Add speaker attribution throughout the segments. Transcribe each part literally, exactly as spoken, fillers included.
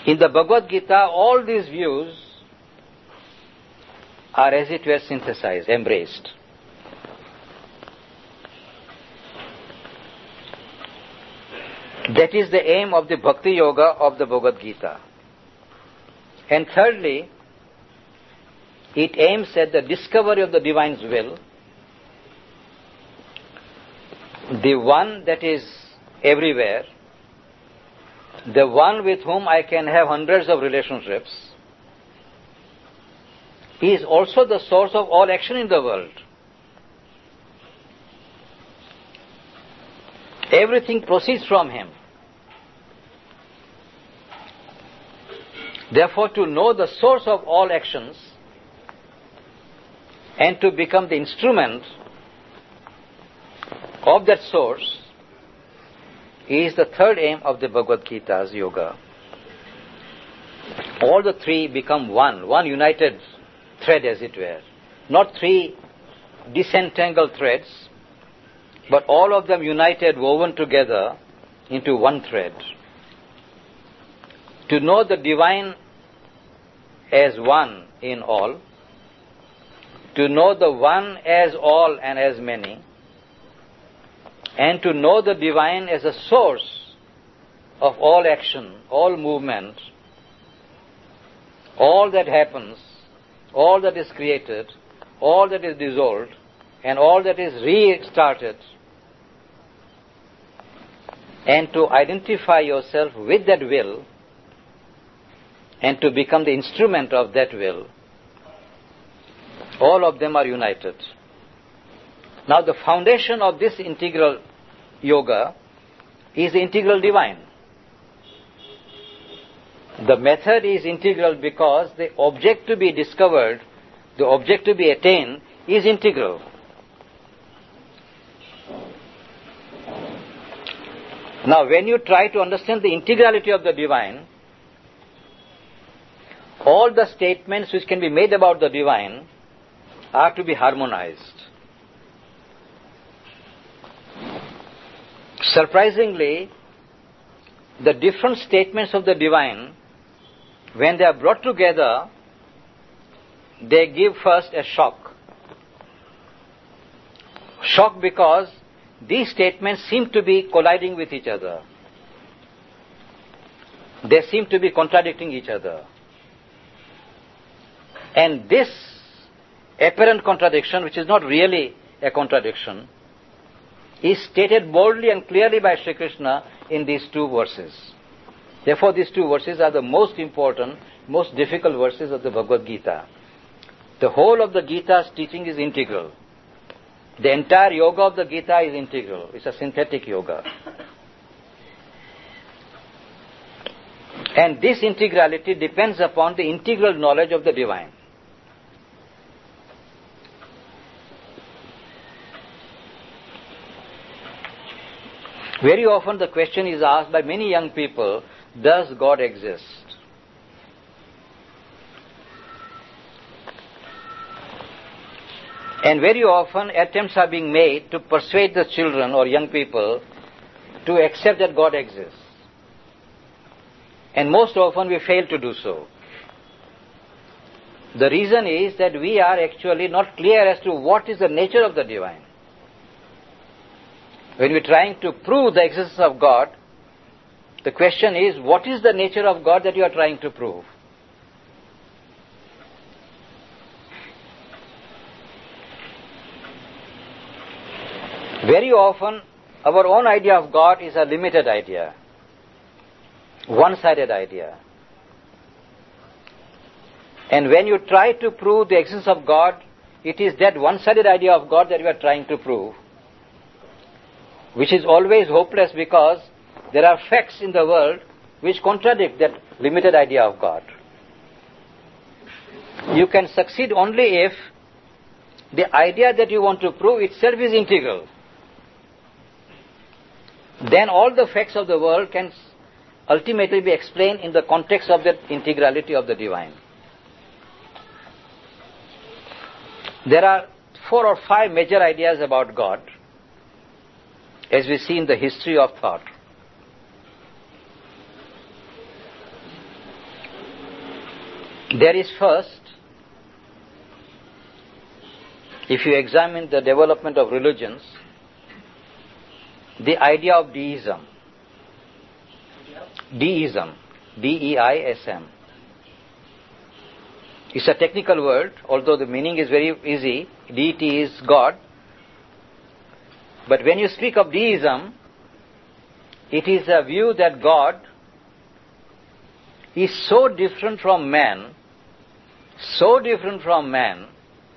Speaker 1: In the Bhagavad Gita, all these views are as it were synthesized, embraced. That is the aim of the Bhakti Yoga of the Bhagavad Gita. And thirdly, it aims at the discovery of the Divine's will, the one that is everywhere, the one with whom I can have hundreds of relationships. He is also the source of all action in the world. Everything proceeds from him. Therefore, to know the source of all actions and to become the instrument of that source is the third aim of the Bhagavad Gita's yoga. All the three become one, one united thread as it were. Not three disentangled threads, but all of them united, woven together into one thread. To know the Divine as one in all, to know the one as all and as many, and to know the Divine as a source of all action, all movement, all that happens, all that is created, all that is dissolved, and all that is restarted, and to identify yourself with that will, and to become the instrument of that will, all of them are united. Now the foundation of this integral yoga is the integral divine. The method is integral because the object to be discovered, the object to be attained, is integral. Now when you try to understand the integrality of the divine, all the statements which can be made about the divine are to be harmonized. Surprisingly, the different statements of the divine, when they are brought together, they give first a shock. Shock because these statements seem to be colliding with each other. They seem to be contradicting each other. And this apparent contradiction, which is not really a contradiction, is stated boldly and clearly by Sri Krishna in these two verses. Therefore, these two verses are the most important, most difficult verses of the Bhagavad Gita. The whole of the Gita's teaching is integral. The entire yoga of the Gita is integral. It's a synthetic yoga. And this integrality depends upon the integral knowledge of the divine. Very often the question is asked by many young people, does God exist? And very often attempts are being made to persuade the children or young people to accept that God exists. And most often we fail to do so. The reason is that we are actually not clear as to what is the nature of the divine. When we are trying to prove the existence of God, the question is, what is the nature of God that you are trying to prove? Very often, our own idea of God is a limited idea, one-sided idea. And when you try to prove the existence of God, it is that one-sided idea of God that you are trying to prove, which is always hopeless because there are facts in the world which contradict that limited idea of God. You can succeed only if the idea that you want to prove itself is integral. Then all the facts of the world can ultimately be explained in the context of that integrality of the divine. There are four or five major ideas about God, as we see in the history of thought. There is first, if you examine the development of religions, the idea of deism. Deism. D E I S M. It's a technical word, although the meaning is very easy. Deity is God. But when you speak of deism, it is a view that God is so different from man, so different from man,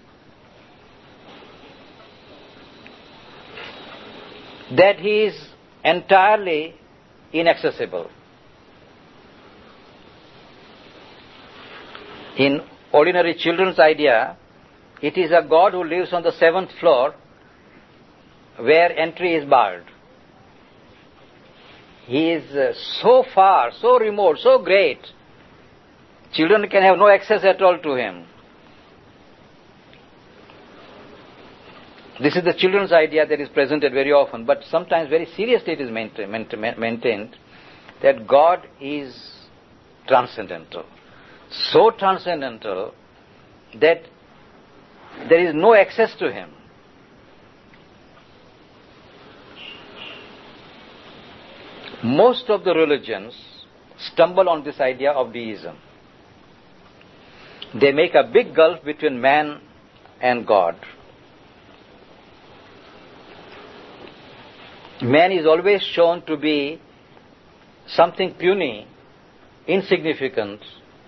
Speaker 1: that he is entirely inaccessible. In ordinary children's idea, it is a God who lives on the seventh floor where entry is barred. He is uh, so far, so remote, so great, children can have no access at all to him. This is the children's idea that is presented very often, but sometimes very seriously it is maintained that God is transcendental. So transcendental that there is no access to him. Most of the religions stumble on this idea of deism. They make a big gulf between man and God. Man is always shown to be something puny, insignificant,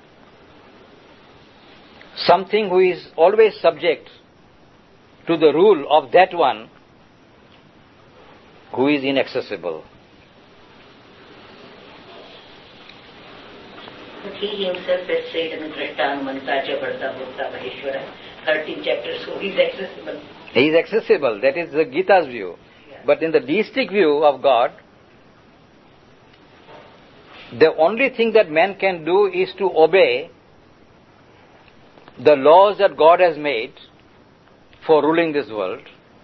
Speaker 1: something who is always subject to the rule of that one who is inaccessible.
Speaker 2: But he himself has said in Drishtanumantacha Varta Bhutta Maheshwara, thirteen chapters, so he is accessible.
Speaker 1: He is accessible, that is the Gita's view. Yeah. But in the deistic view of God, the only thing that man can do is to obey the laws that God has made for ruling this world.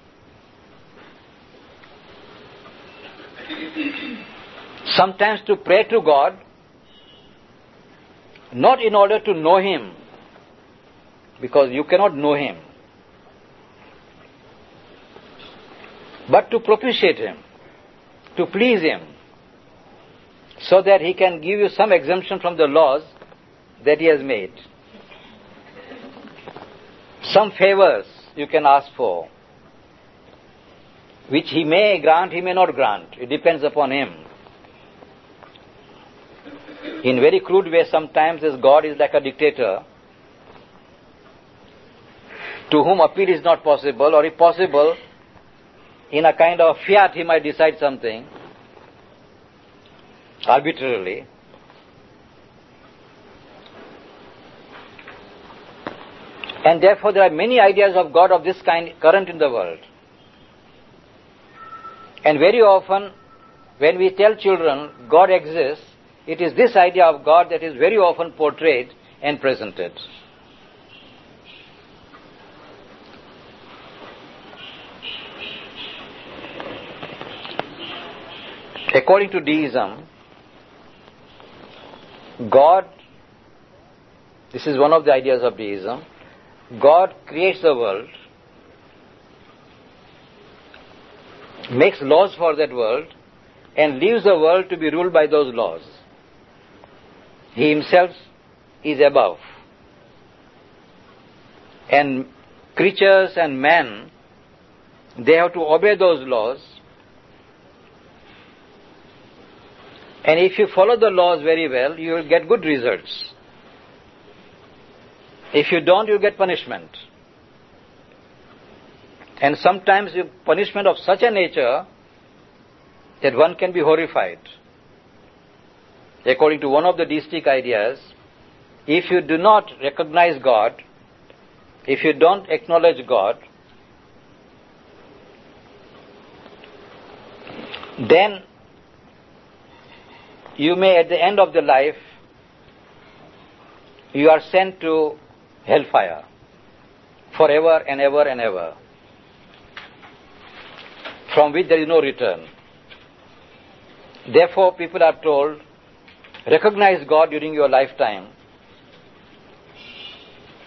Speaker 1: Sometimes to pray to God, not in order to know Him, because you cannot know Him, but to propitiate Him, to please Him, so that He can give you some exemption from the laws that He has made. Some favors you can ask for, which He may grant, He may not grant. It depends upon Him. In very crude way, sometimes this God is like a dictator to whom appeal is not possible, or if possible, in a kind of fiat He might decide something arbitrarily. And therefore there are many ideas of God of this kind current in the world. And very often, when we tell children God exists, it is this idea of God that is very often portrayed and presented. According to deism, God, this is one of the ideas of deism, God creates the world, makes laws for that world, and leaves the world to be ruled by those laws. He Himself is above. And creatures and men, they have to obey those laws. And if you follow the laws very well, you will get good results. If you don't, you get punishment. And sometimes punishment of such a nature that one can be horrified. According to one of the deistic ideas, if you do not recognize God, if you don't acknowledge God, then you may at the end of the life, you are sent to hellfire forever and ever and ever, from which there is no return. Therefore, people are told, recognize God during your lifetime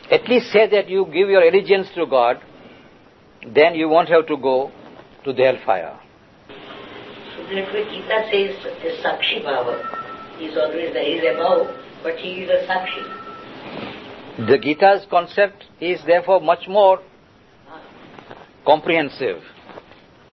Speaker 1: at least say that you give your allegiance to God, then you won't have to go to the hellfire.
Speaker 2: So that way Gita says the Sakshi Bhava. He is always there. He is above, but he is a Sakshi.
Speaker 1: The Gita's concept is therefore much more comprehensive.